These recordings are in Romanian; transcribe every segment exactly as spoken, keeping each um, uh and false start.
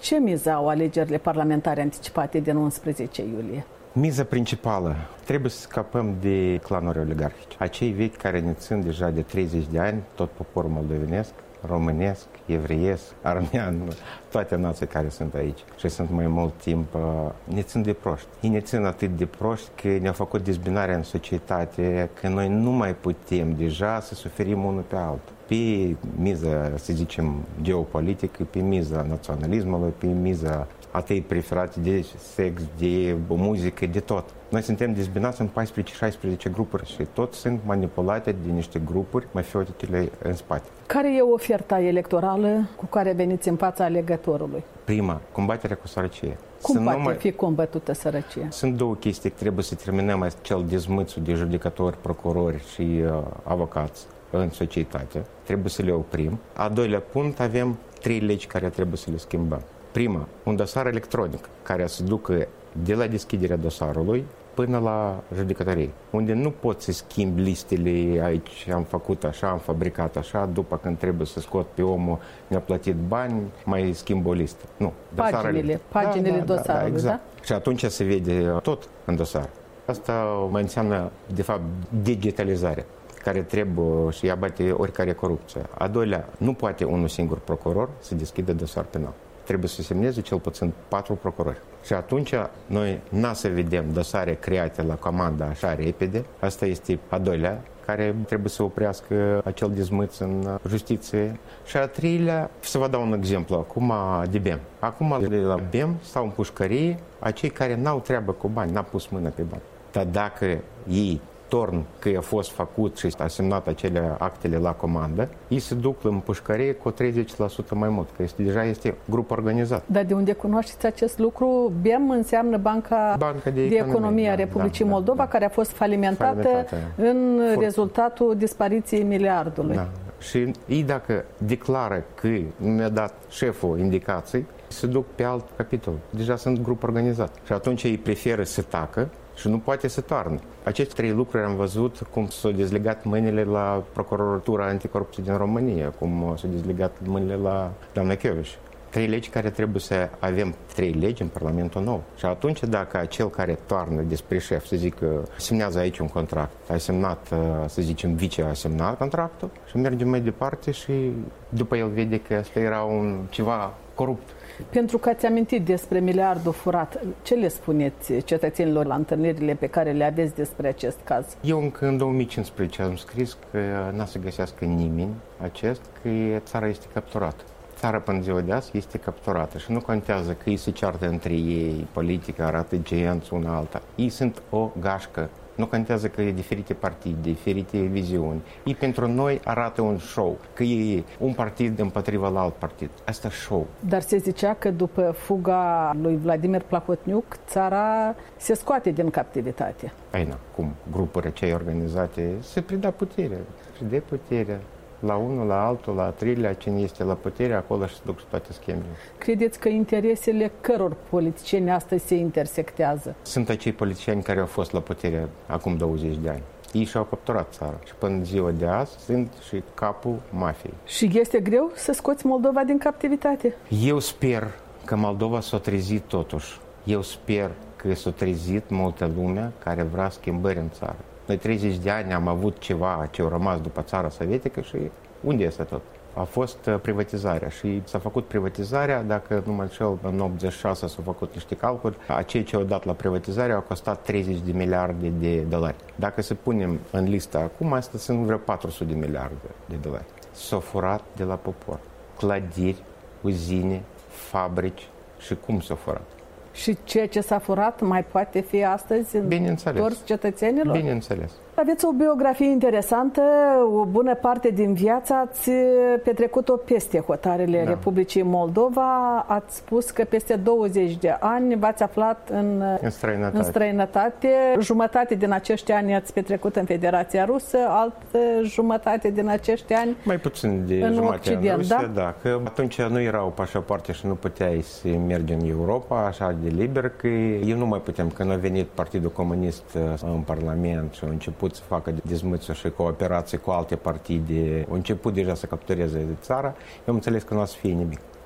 Ce miză au alegerile parlamentare anticipate din unsprezece iulie? Miza principală, trebuie să scapăm de clanuri oligarhice. Acei vechi care ne țin deja de treizeci de ani, tot poporul moldovenesc, românesc, evreiesc, armean, toate nații care sunt aici și sunt mai mult timp, ne țin de proști. Ei ne țin atât de proști că ne-au făcut dezbinarea în societate, că noi nu mai putem deja să suferim unul pe altul. Pe miza, să zicem, geopolitică, pe miza naționalismului, pe miza atei preferate de sex, de muzică, de tot. Noi suntem dezbinați în paisprezece șaisprezece grupuri și tot sunt manipulate de niște grupuri mafiotice în spate. Care e oferta electorală cu care veniți în fața alegătorului? Prima, combaterea cu sărăcie. Cum să poate mai... fi combătută sărăcia? Sunt două chestii. Trebuie să terminăm acel dezmâțul de judecători, procurori și uh, avocați în societate. Trebuie să le oprim. A doilea punct, avem trei legi care trebuie să le schimbăm. Prima, un dosar electronic care să ducă de la deschiderea dosarului până la judecătorie, unde nu poți să schimbi listele, aici am făcut așa, am fabricat așa, după când trebuie să scot pe omul, mi-a plătit bani, mai schimb o listă. Nu. Paginile, paginile da, da, dosarului, da, exact. da? Și atunci se vede tot în dosar. Asta mai înseamnă, de fapt, digitalizare, care trebuie și abate oricare corupție. A doilea, nu poate unul singur procuror să deschidă dosar penal. Trebuie să semneze cel puțin patru procurori. Și atunci noi n-a să vedem dosare create la comanda așa repede. Asta este a doilea, care trebuie să oprească acel dezmâț în justiție. Și a treilea, să vă dau un exemplu, acum de B E M. Acum de la B E M stau în pușcărie acei care n-au treabă cu bani, n-au pus mână pe bani. Dar dacă ei torn că a fost făcut și a semnat acele actele la comandă, ei se duc în pușcărie cu treizeci la sută mai mult, că este, deja este grup organizat. Dar de unde cunoașteți acest lucru? B E M înseamnă Banca, Banca de, de Economie, Economie a da, Republicii da, Moldova, da. care a fost falimentată, falimentată în Forță. rezultatul dispariției miliardului. Da. Și ei dacă declară că mi-a dat șeful indicații, se duc pe alt capitol. Deja sunt grup organizat. Și atunci ei preferă să tacă și nu poate să toarnă. Aceste trei lucruri am văzut cum s-au dezlegat mâinile la Procuratura Anticorupție din România, cum s-au dezlegat mâinile la doamna Chioveș. Trei legi care trebuie să avem trei legi în Parlamentul nou. Și atunci dacă acel care toarnă despre șef, să zic că semnează aici un contract, a semnat, să zicem, vice a semnat contractul și merge mai departe și după el vede că asta era un ceva corupt. Pentru că ați amintit despre miliardul furat, ce le spuneți cetățenilor la întâlnirile pe care le aveți despre acest caz? Eu încă în două mii cincisprezece am scris că n-a să găsească nimeni acest, că țara este capturată. Țara până ziua de azi este capturată și nu contează că ei se ceartă între ei, politică, arată genți una alta. Ei sunt o gașcă. Nu contează că e diferite partide, diferite viziuni. Ei pentru noi arată un show, că e un partid împotriva la alt partid. Asta show. Dar se zicea că după fuga lui Vladimir Plahotniuc, țara se scoate din captivitate. Păi na, cum grupuri acei organizate se preda puterea, se dă puterea. La unul, la altul, la treilea, cine este la putere, acolo și se duc toate schemele. Credeți că interesele căror politicieni astăzi se intersectează? Sunt acei politicieni care au fost la putere acum douăzeci de ani. Ei și-au capturat țara și până ziua de azi sunt și capul mafiei. Și este greu să scoți Moldova din captivitate? Eu sper că Moldova s-a trezit totuși. Eu sper că s-a trezit multă lume care vrea schimbări în țară. Noi treizeci de ani am avut ceva ce a rămas după țara sovietică și unde este tot? A fost privatizarea și s-a făcut privatizarea, dacă nu mă înșel, în optzeci și șase s-au făcut niște calculi, acei ce au dat la privatizare au costat treizeci de miliarde de dolari. Dacă să punem în listă acum, astea sunt vreo patru sute de miliarde de dolari. S-au furat de la popor. Clădiri, uzine, fabrici și cum s-au furat? Și ceea ce s-a furat mai poate fi astăzi întors cetățenilor? Bineînțeles. Aveți o biografie interesantă, o bună parte din viață ați petrecut-o peste hotarele da. Republicii Moldova. Ați spus că peste douăzeci de ani v-ați aflat în, în, străinătate. în străinătate. Jumătate din acești ani ați petrecut în Federația Rusă, altă jumătate din acești ani mai puțin de în jumătate Occident, în Rusia, da? da, că atunci nu erau pașapoarte și nu puteai să mergi în Europa așa de liber, că eu nu mai puteam. Când a venit Partidul Comunist în Parlament și a început să facă dezmâțuri și cooperații cu alte partide, au început deja să captureze țara, eu am înțeles că nu o să fie nimic.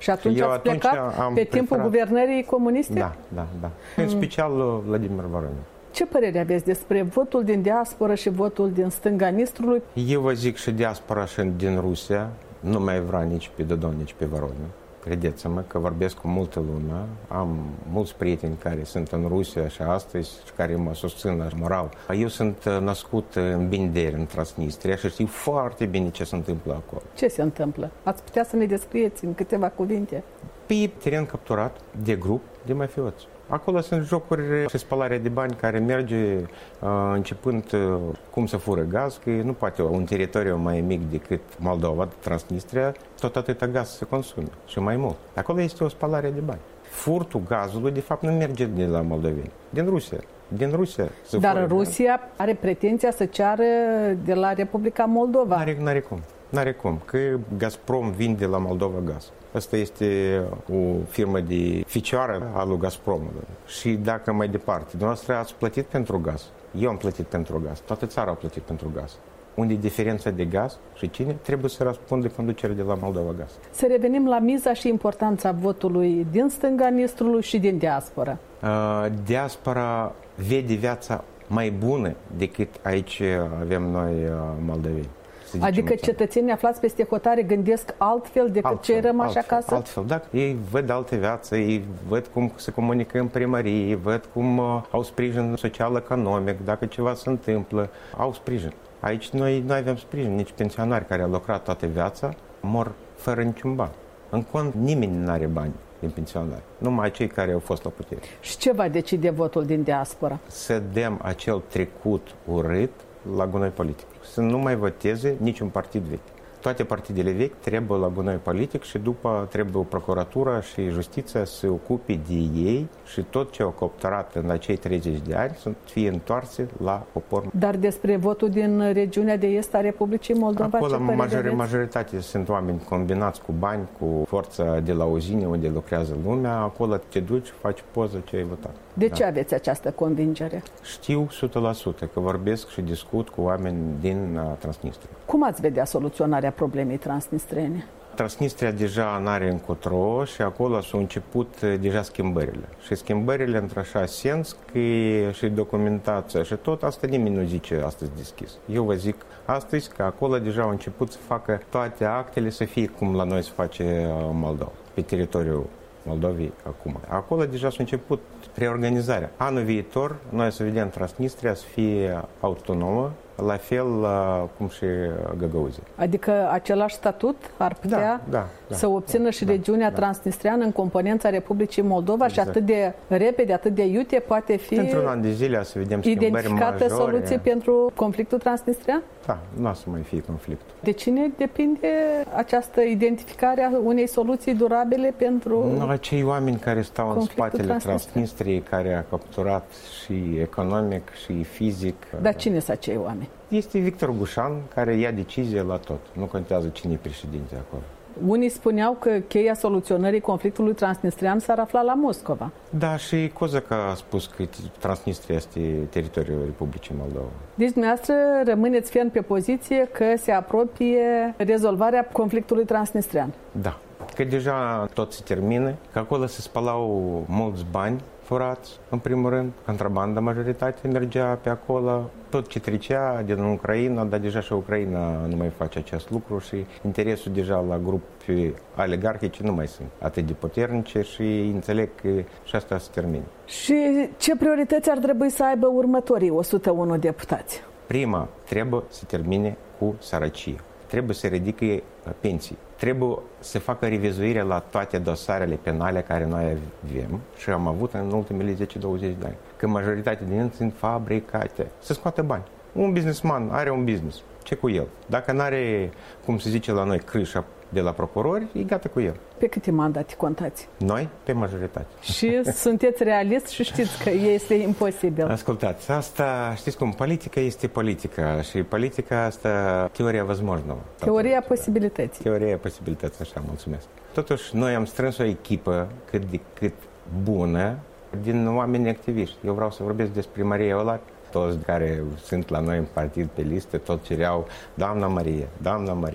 Și atunci eu ați atunci plecat am pe timpul preferat... guvernării comuniste? Da, da, da. În special Vladimir Voronin. Ce părere aveți despre votul din diaspora și votul din stânga Nistrului? Eu vă zic și diaspora și din Rusia nu mai vrea nici pe Dodon, nici pe Voronin. Credeți-mă că vorbesc cu multă lume, am mulți prieteni care sunt în Rusia și astăzi și care mă susțin moral. Eu sunt născut în Binderi, în Transnistria și știu foarte bine ce se întâmplă acolo. Ce se întâmplă? Ați putea să ne descrieți în câteva cuvinte? Pe teren capturat de grup de mafioți. Acolo sunt jocuri și spălarea de bani care merge uh, începând uh, cum să fură gaz, că nu poate un teritoriu mai mic decât Moldova, Transnistria, tot atâta gaz se consumă și mai mult. Acolo este o spălare de bani. Furtul gazului, de fapt, nu merge de la moldoveni, din Rusia. Din Rusia se Dar fură Rusia gaz. Are pretenția să ceară de la Republica Moldova. N-are, n-are cum. N-are cum, că Gazprom vinde la Moldova gaz. Asta este o firmă de ficioară a lui Gazpromului. Și dacă mai departe, dumneavoastră ați plătit pentru gaz. Eu am plătit pentru gaz. Toată țara a plătit pentru gaz. Unde e diferența de gaz și cine trebuie să răspundă conducerea de la Moldova Gaz. Să revenim la miza și importanța votului din stânga Nistrului și din diaspora. Uh, diaspora vede viața mai bună decât aici avem noi uh, moldoveni. Adică cetățenii aflați peste hotare gândesc altfel decât altfel, cei rămași altfel, acasă? Altfel, da. Ei văd altă viață, ei văd cum se comunică în primărie, văd cum uh, au sprijin social-economic, dacă ceva se întâmplă, au sprijin. Aici noi nu avem sprijin, nici pensionari care au lucrat toată viața mor fără niciun ban. În cont nimeni nu are bani din pensionari, numai cei care au fost la putere. Și ce va decide votul din diaspora? Să dăm acel trecut urât la gunoi politic. Să nu mai voteze niciun partid vechi. Toate partidele vechi trebuie la gunoi politic și după trebuie procuratura și justiția să se ocupe de ei și tot ce au cooptat în acei treizeci de ani să fie întoarse la popor. Dar despre votul din regiunea de est a Republicii Moldova, acolo ce major, majoritate sunt oameni combinați cu bani, cu forța de la uzine unde lucrează lumea, acolo te duci, faci poză ce ai votat. De ce da. aveți această convingere? Știu o sută la sută că vorbesc și discut cu oameni din uh, Transnistria. Cum ați vedea soluționarea problemei transnistrene? Transnistria deja n-are încotro și acolo s-au început deja schimbările. Și schimbările într-așa sens că și documentația și tot asta nimeni nu zice astăzi deschis. Eu vă zic astăzi că acolo deja au început să facă toate actele să fie cum la noi se face Moldova, pe teritoriul Moldovei acum. Acolo deja s-a început reorganizarea. Anul viitor noi să vedem Transnistria să fie autonomă, la fel cum și Găgăuzia. Adică același statut ar putea da, da, da, să obțină da, și da, regiunea da. transnistreană în componența Republicii Moldova exact. Și atât de repede, atât de iute poate fi într-un an de zile să vedem identificată soluție pentru conflictul transnistrian? Da, nu o să mai fie conflict. De cine depinde această identificare a unei soluții durabile pentru no, acei oameni care stau în spatele Transnistriei, care a capturat și economic și fizic. Dar cine sunt acei oameni? Este Victor Gușan, care ia decizie la tot. Nu contează cine e președinte acolo. Unii spuneau că cheia soluționării conflictului transnistrian s-ar afla la Moscova. Da, și Cozac a spus că Transnistria este teritoriul Republicii Moldova. Deci, dumneavoastră, rămâneți ferm pe poziție că se apropie rezolvarea conflictului transnistrian. Da, că deja tot se termină, că acolo se spălau mulți bani furați, în primul rând, contrabanda majoritate mergea pe acolo, tot ce trecea din Ucraina, dar deja și Ucraina nu mai face acest lucru și interesul deja la grupi oligarhice nu mai sunt atât de puternice și înțeleg că și asta se termină. Și ce priorități ar trebui să aibă următorii o sută unu deputați? Prima, trebuie să termine cu sărăcie. Trebuie să ridice pensii. Trebuie să facă revizuire la toate dosarele penale care noi avem și am avut în ultimele zece douăzeci de ani. Că majoritatea din ele sunt fabricate. Să scoată bani. Un businessman are un business. Ce cu el? Dacă nu are, cum se zice la noi, crâșa de la procurori, e gata cu el. Pe câte mandate contați? Noi, pe majoritate. Și sunteți realist și știți că este imposibil. Ascultați, asta, știți cum, politica este politica și politica asta, teoria возможного. Teoria posibilității. Teoria posibilității, așa, mulțumesc. Totuși, noi am strâns o echipă cât de cât bună din oameni activiști. Eu vreau să vorbesc despre Maria Olac. Toți care sunt la noi în partid pe listă, tot cereau, doamna Marie, doamna Marie.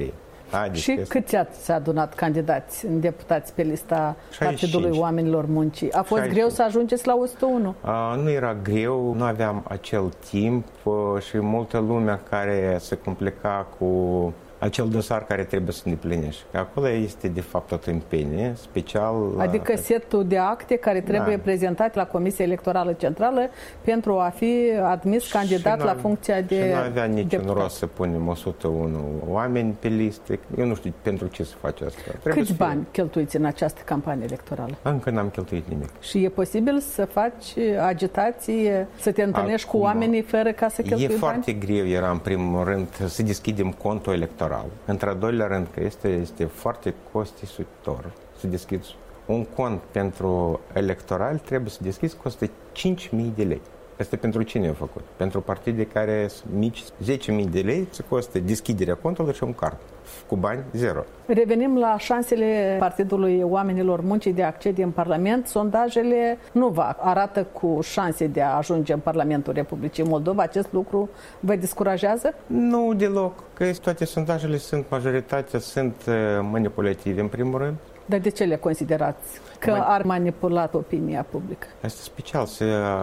A, deci și este... câți ați adunat candidați în deputați pe lista Partidului Oamenilor Muncii? A fost șaizeci și cinci. Greu să ajungeți la o sută unu? A, nu era greu, nu aveam acel timp și multă lume care se complica cu acel dosar care trebuie să îndeplinești. Acolo este, de fapt, o tâmpenie special. Adică setul de acte care trebuie da. prezentat la Comisia Electorală Centrală pentru a fi admis candidat la funcția de Și nu avea niciun deputat. rost să punem o sută unu oameni pe listă. Eu nu știu pentru ce să faci asta. Trebuie Câți să bani fie... cheltuiți în această campanie electorală? Încă n-am cheltuit nimic. Și e posibil să faci agitație, să te întâlnești Acum, cu oamenii fără ca să cheltui E bani? foarte greu, era în primul rând, să deschidem contul electoral. Într-al doilea rând, că este, este foarte costisitor să deschizi un cont pentru electoral, trebuie să deschizi, costă cinci mii de lei. Asta pentru cine a făcut? Pentru partide care sunt mici, zece mii de lei se costă deschiderea contului și un card. Cu bani, zero. Revenim la șansele Partidului Oamenilor Muncii de a accede în Parlament. Sondajele nu vă arată cu șanse de a ajunge în Parlamentul Republicii Moldova. Acest lucru vă descurajează? Nu deloc, că toate sondajele sunt, majoritatea sunt manipulative în primul rând. Dar de ce le considerați că Man... ar manipula opinia publică? Este special să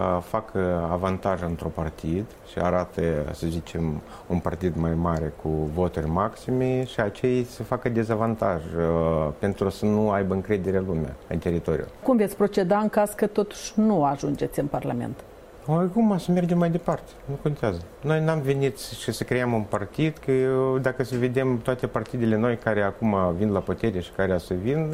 facă avantaj într-un partid și arată, să zicem, un partid mai mare cu voturi maxime și acei să facă dezavantaj uh, pentru să nu aibă încredere lumea în teritoriu. Cum veți proceda în caz că totuși nu ajungeți în Parlament? Acum să mergem mai departe, nu contează. Noi n-am venit și să creăm un partid, că dacă să vedem toate partidele noi care acum vin la putere și care să vin,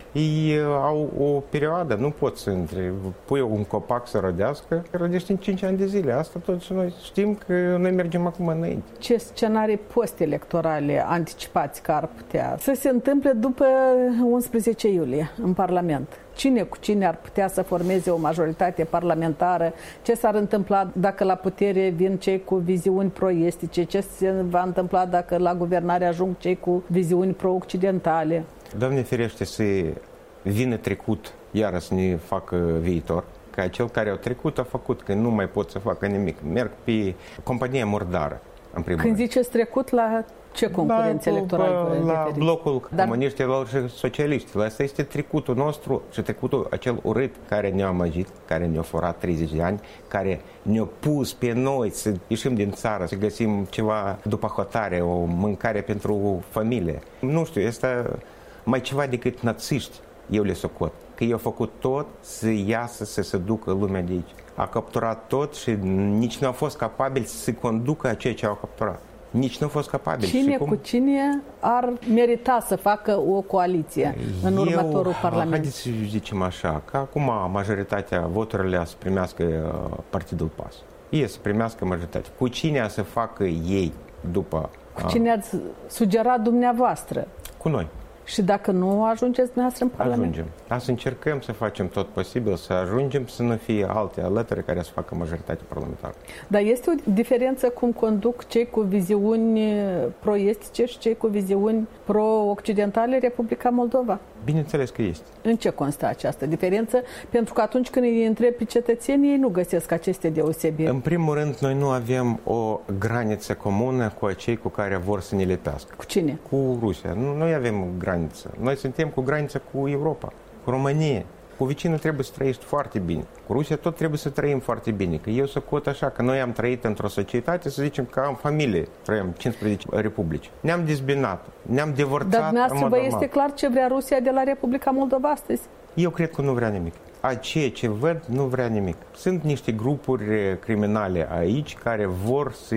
ei au o perioadă, nu pot să între, pui un copac să rodească, rodește în cinci ani de zile. Asta tot și noi știm că noi mergem acum înainte. Ce scenarii post-electorale anticipați că ar putea să se întâmple după unsprezece iulie în Parlament? Cine cu cine ar putea să formeze o majoritate parlamentară? Ce s-ar întâmpla dacă la putere vin cei cu viziuni pro-estice? Ce se va întâmpla dacă la guvernare ajung cei cu viziuni pro-occidentale? Doamne ferește să vină trecut, iară să ne facă viitor. Că cel care a trecut a făcut, că nu mai pot să facă nimic. Merg pe compania murdară, în primul Când rând. ziceți trecut, la ce concurență la, electorală? La blocul Dar... comuniștilor și socialiștilor. Asta este trecutul nostru și trecutul acel urât care ne-a amăgit, care ne-a furat treizeci de ani, care ne-a pus pe noi să ieșim din țară, să găsim ceva după hotare, o mâncare pentru familie. Nu știu, este mai ceva decât națiști, eu le socot. Că i-au făcut tot să iasă, să se ducă lumea de aici. A capturat tot și nici nu a fost capabil să conducă ceea ce au capturat. Nici nu a fost capabil. Cine cum... cu cine ar merita să facă o coaliție în Eu, următorul Parlament? Haideți să zicem așa, că acum majoritatea voturile să primească Partidul P A S. Ei să primească majoritatea. Cu cine să facă ei după... Cu cine ați sugerat dumneavoastră? Cu noi. Și dacă nu ajungeți dumneavoastră în Parlament? Ajungem. Dar să încercăm să facem tot posibil, să ajungem să nu fie alte alături care să facă majoritatea parlamentară. Dar este o diferență cum conduc cei cu viziuni pro-estice și cei cu viziuni pro-occidentale Republica Moldova? Bineînțeles că este. În ce constă această diferență? Pentru că atunci când îi întrebi pe cetățenii, ei nu găsesc aceste deosebiri. În primul rând, noi nu avem o graniță comună cu acei cu care vor să ne lepească. Cu cine? Cu Rusia. Noi avem graniță. Noi suntem cu graniță cu Europa, cu România. Cu vecinul trebuie să trăiești foarte bine. Cu Rusia tot trebuie să trăim foarte bine. Că eu să cot așa, că noi am trăit într-o societate, să zicem, ca în familie. Trăim cincisprezece republici. Ne-am dezbinat, ne-am divorțat. Dar dumneavoastră vă este clar ce vrea Rusia de la Republica Moldova astăzi? Eu cred că nu vrea nimic. A ceea ce văd nu vrea nimic. Sunt niște grupuri criminale aici care vor să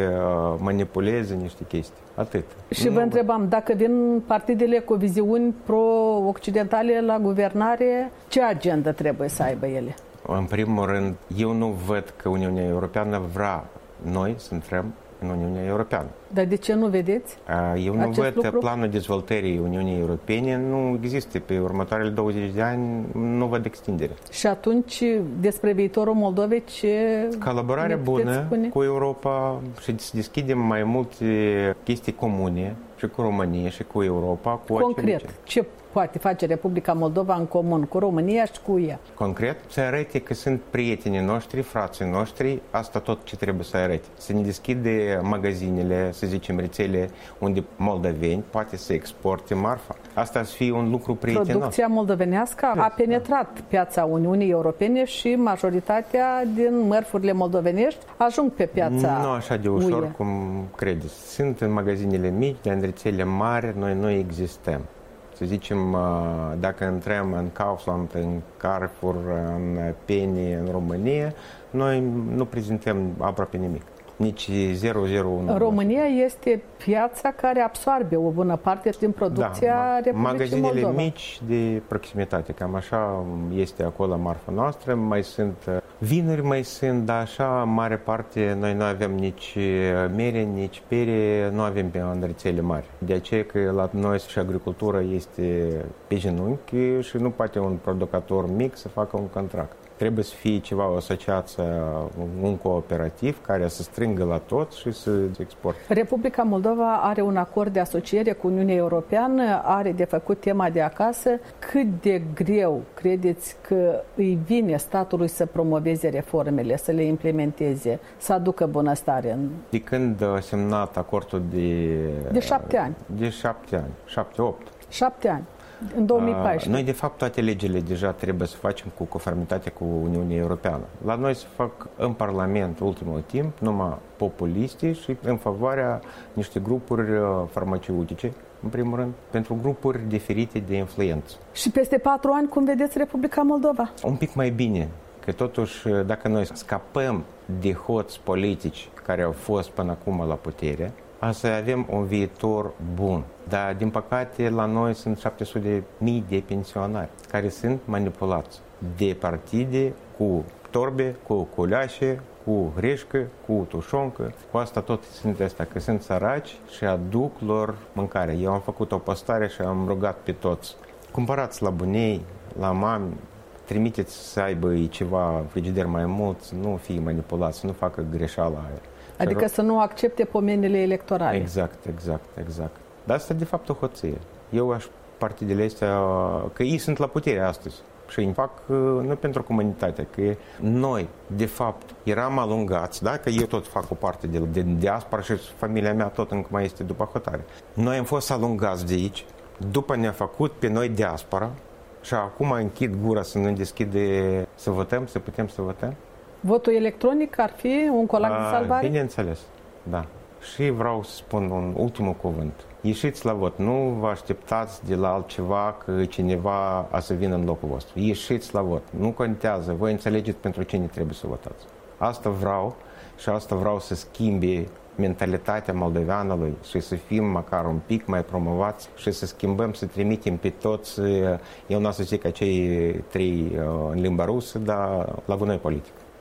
manipuleze niște chestii. Atât. Și vă întrebam, dacă vin partidele cu viziuni pro-occidentale la guvernare, ce agendă trebuie să aibă ele? În primul rând, eu nu văd că Uniunea Europeană vrea noi să intrăm în Uniunea Europeană. Dar de ce nu vedeți? Eu nu văd lucru? Planul dezvoltării Uniunii Europene, nu există. Pe următoarele douăzeci de ani nu văd extindere. Și atunci, despre viitorul Moldovei, ce colaborare bună spune? Cu Europa și să deschidem mai multe chestii comune și cu România și cu Europa. Cu concret, ce poate face Republica Moldova în comun cu România și cu ea? Concret, să arate că sunt prietenii noștri, frații noștri, asta tot ce trebuie să arate. Să ne deschide magazinele, să zicem rețele, unde moldoveni poate să exporte marfa. Asta să fie un lucru prietenos. Producția moldovenească a penetrat piața Uniunii Europene și majoritatea din mărfurile moldovenești ajung pe piața Nu așa de ușor U E. cum credeți. Sunt în magazinele mici, dar în rețele mari noi nu existăm. Să zicem, dacă intrăm în Kaufland, în Carrefour, în Penny, în România, noi nu prezentăm aproape nimic. Nici zero zero unu. România este piața care absorbe o bună parte din producția da, Republicii magazinele Moldova. mici de proximitate, cam așa este acolo marfa noastră, mai sunt vinuri, mai sunt, dar așa, mare parte, noi nu avem nici mere, nici pere, nu avem pe în rețele mari. De aceea că la noi și agricultura este pe genunchi și nu poate un producător mic să facă un contract. Trebuie să fie ceva, o asociație, un cooperativ care să strângă la tot și să exporte. Republica Moldova are un acord de asociere cu Uniunea Europeană, are de făcut tema de acasă. Cât de greu credeți că îi vine statului să promoveze reformele, să le implementeze, să aducă bunăstare? În... De când a semnat acordul de... De șapte ani. De șapte ani, șapte, opt. Șapte ani. În două mii paisprezece. Noi, de fapt, toate legile deja trebuie să facem cu conformitate cu Uniunea Europeană. La noi se fac în Parlament, ultimul timp, numai populiste și în favoarea niște grupuri farmaceutice, în primul rând, pentru grupuri diferite de influență. Și peste patru ani, cum vedeți Republica Moldova? Un pic mai bine, că totuși, dacă noi scapăm de hoți politici care au fost până acum la putere, să avem un viitor bun. Dar, din păcate, la noi sunt șapte sute de mii de pensionari care sunt manipulați de partide cu torbe, cu culeașe, cu hreșcă, cu tușoncă. Cu asta tot sunt astea, că sunt săraci și aduc lor mâncare. Eu am făcut o postare și am rugat pe toți. Cumpărați la bunei, la mami, trimiteți să aibă ceva frigider mai mult, nu fie manipulați, să nu facă greșeala aia. Adică să nu accepte pomenile electorale. Exact, exact, exact. Dar asta de fapt o hoție. Eu aș partidele astea, că ei sunt la putere astăzi și îi fac nu pentru comunitate, că noi, de fapt, eram alungați, da? Că eu tot fac o parte de, de diaspora și familia mea tot încă mai este după hotare. Noi am fost alungați de aici, după ne-a făcut pe noi diaspora și acum închid gura să nu deschide să votăm, să putem să votăm. Votul electronic ar fi un colac de salvare? Bineînțeles, da. Și vreau să spun un ultimul cuvânt. Ieșiți la vot, nu vă așteptați de la altceva că cineva a să vină în locul vostru. Ieșiți la vot, nu contează, voi înțelegeți pentru cine trebuie să votați. Asta vreau și asta vreau să schimbe mentalitatea moldoveanului și să fim măcar un pic mai promovați și să schimbăm, să trimitem pe toți, eu nu o să zic acei trei în limba rusă, dar la gunoi politic.